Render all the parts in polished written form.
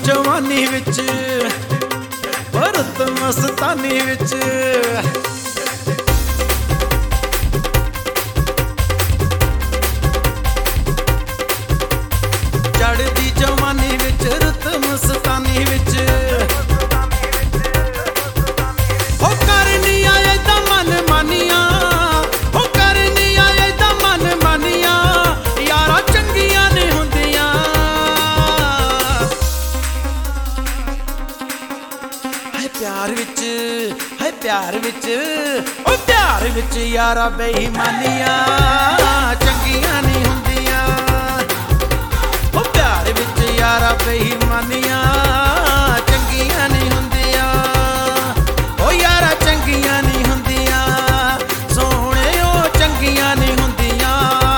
जवानी विच भरत मस्तानी विच चढ़दी जवानी विच रुत मस्तानी विच हो करनी आए दा मन मानिया हो करनी आए दा मन मानिया यारा चंगियां नहीं हुंदियां है प्यार विच है प्यार विच ओ प्यार विच यारा बेईमानियां चंगियां नहीं हुंदियां ओ प्यार विच यारा बेईमानियां चंगियां नहीं हुंदियां ओ यारा चंगियां नहीं हुंदियां सोहणे ओ चंगियां नहीं हुंदियां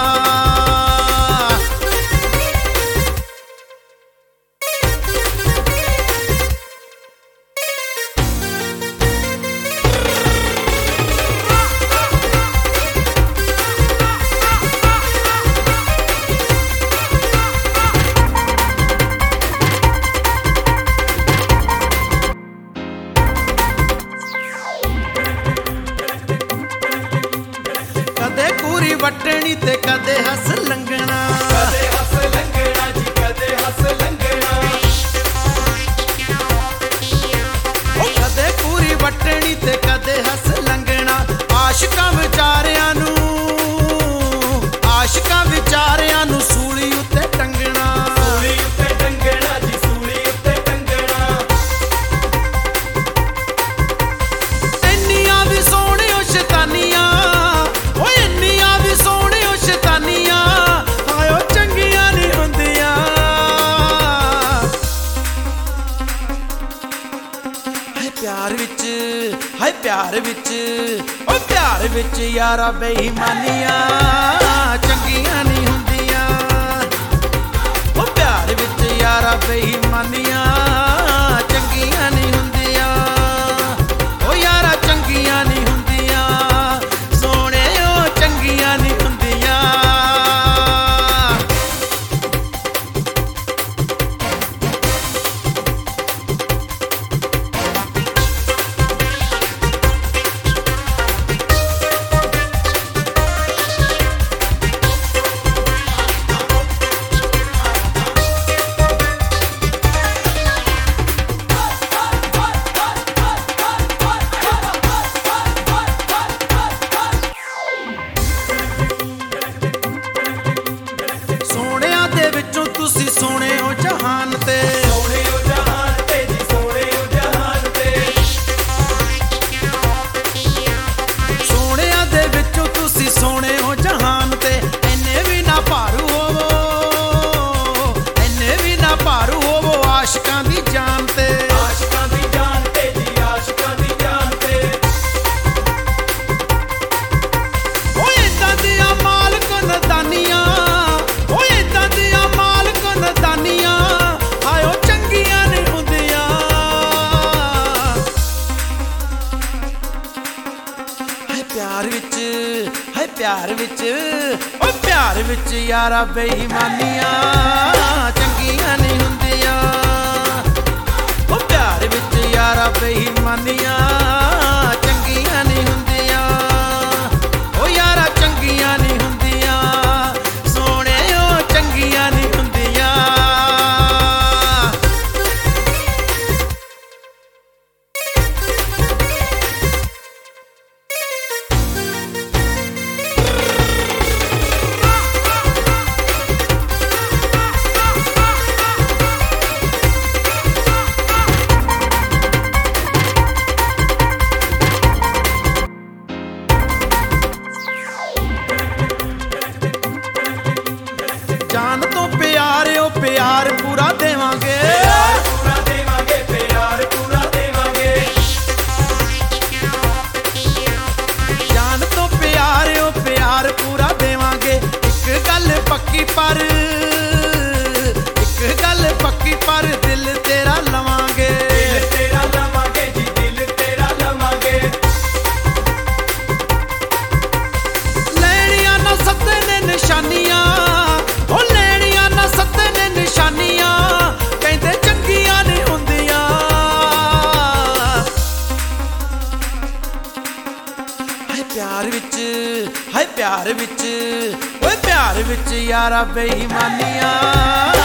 कदे कूरी वटनी ते कदे हस लंघना जी कदे हस लंघना ओ कदे कूरी वटनी ते कदे हस लंघना आशिकां विचारियां नू सूली उत्ते टंगना सूली उत्ते टंगना जी सूली उत्ते टंगना ਇੰਨੀਆਂ ਵੀ ਸੋਹਣੇ ਓ ਸ਼ੈਤਾਨੀਆਂ ਓਏ ਇੰਨੀਆਂ ਵੀ ਸੋਹਣੇ ਓ ਸ਼ੈਤਾਨੀਆਂ ਹਾਇਓ ਚੰਗੀਆਂ ਨਹੀਂ ਹੁੰਦੀਆਂ ਹਾਏ ਪਿਆਰ ਵਿੱਚ ਹਾਏ ਪਿਆਰ ਵਿੱਚ ਓ ਪਿਆਰ ਵਿੱਚ ਯਾਰਾ ਬੇਈਮਾਨੀਆਂ ਚੰਗੀਆਂ ਨਹੀਂ ਹੁੰਦੀਆਂ ਓ ਪਿਆਰ ਵਿੱਚ ਯਾਰਾ ਬੇਈਮਾਨੀਆਂ ਚੰਗੀਆਂ ਨਹੀਂ ਹੁੰਦੀਆਂ ਓ ਯਾਰਾ ਚੰਗੀਆਂ ਨਹੀਂ ਹੁੰਦੀਆਂ ਸੋਹਣੇ ਓ ਚੰਗੀਆਂ ਨਹੀਂ ਹੁੰਦੀਆਂ ਸੋਹਣਿਆਂ ਦੇ ਵਿੱਚੋਂ ਤੁਸੀਂ ਸੋਹਣੇ ਹੋ ਜਹਾਨ ਤੇ ਸੋਹਣੇ ਓ ਜਹਾਨ ਤੇ ਜੀ ਸੋਹਣੇ ਓ ਜਹਾਨ ਤੇ ਸੋਹਣਿਆਂ ਦੇ ਵਿੱਚੋਂ ਤੁਸੀਂ ਸੋਹਣੇ ਹੋ ਜਹਾਨ ਤੇ ਇੰਨੇ ਵੀ ਨਾ ਭਾਰੂ ਹੋਵੋ ਇੰਨੇ ਵੀ ਨਾ ਭਾਰੂ ਹੋਵੋ ਆਸ਼ਿਕਾਂ ਦੀ ਜਾਨ ਤੇ ਆਸ਼ਿਕਾਂ ਦੀ ਜਾਨ ਤੇ ਜੀ ਆਸ਼ਿਕਾਂ ਦੀ ਜਾਨ ਤੇ ਓਏ ਏਦਾਂ ਦੀਆਂ ਮਾਲਕ ਨਦਾਨੀਆਂ ਓਏ ਏਦਾਂ ਦੀਆਂ ਮਾਲਕ ਨਦਾਨੀਆਂ ਹਾਇਓ ਚੰਗੀਆਂ ਨਹੀਂ ਹੁੰਦੀਆਂ ਹਾਏ ਪਿਆਰ ਵਿੱਚ ਹਾਏ ਪਿਆਰ ਵਿੱਚ ਓ ਪਿਆਰ ਵਿੱਚ ਯਾਰਾ ਬੇਈਮਾਨੀਆਂ ਚੰਗੀਆਂ ਨਹੀਂ ਹੁੰਦੀਆਂ ਓ ਪਿਆਰ ਵਿੱਚ ਯਾਰਾ ਬੇਈਮਾਨੀਆਂ ਚੰਗੀਆਂ ਨਹੀਂ ਹੁੰਦੀਆਂ ਓ ਯਾਰਾ ਚੰਗੀਆਂ ਨਹੀਂ ਹੁੰਦੀਆਂ ਸੋਹਣੇ ਓ ਚੰਗੀਆਂ ਨਹੀਂ ਹੁੰਦੀਆਂ ਜਾਨ ਤੋਂ ਪਿਆਰਿਓ ਪਿਆਰ ਪੂਰਾ ਦੇਵਾਂਗੇ ਪਿਆਰ ਪੂਰਾ ਦੇਵਾਂਗੇ ਪਿਆਰ ਪੂਰਾ ਦੇਵਾਂਗੇ ਜਾਨ ਤੋਂ ਪਿਆਰਿਓ ਪਿਆਰ ਪੂਰਾ ਦੇਵਾਂਗੇ ਇੱਕ ਗੱਲ ਪੱਕੀ ਪਰ ਦਿਲ ਤੇਰਾ ਲਵਾਂਗੇ ਦਿਲ ਤੇਰਾ ਲਵਾਂਗੇ ਜੀ ਦਿਲ ਤੇਰਾ ਲਵਾਂਗੇ ਲੈਣੀਆਂ ਨਾ ਸੱਤੇ ਨੇ ਨਿਸ਼ਾਨੀਆਂ ਉਹ ਲੈਣੀਆਂ ਨਾ ਸੱਤੇ ਨੇ ਨਿਸ਼ਾਨੀਆਂ ਕਹਿੰਦੇ ਚੰਗੀਆਂ ਪਿਆਰ ਵਿੱਚ ਓਏ ਪਿਆਰ ਵਿੱਚ ਯਾਰਾ ਬੇਈਮਾਨੀਆਂ